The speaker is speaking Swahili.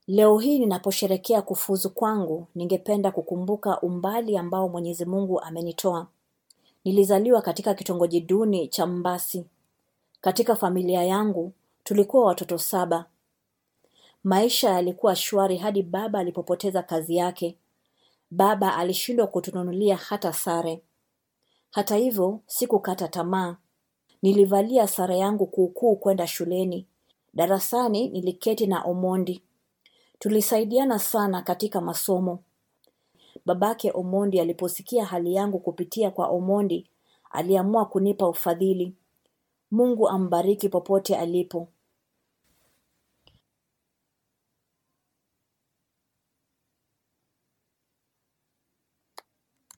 Leo hii ninaposherehekea kufuzu kwangu, ningependa kukumbuka umbali ambao Mwenyezi Mungu amenitoa. Nilizaliwa katika kitongoji duni cha Mbasi. Katika familia yangu, tulikuwa watoto 7. Maisha yalikuwa shwari hadi baba alipopoteza kazi yake. Baba alishindwa kutununulia hata sare. Hata hivyo, sikukata tamaa. Nilivalia sare yangu kuukuu kwenda shuleni. Darasani niliketi na Omondi. Tulisaidiana sana katika masomo. Babake Omondi aliposikia hali yangu kupitia kwa Omondi, aliamua kunipa ufadhili. Mungu ambariki popote alipo.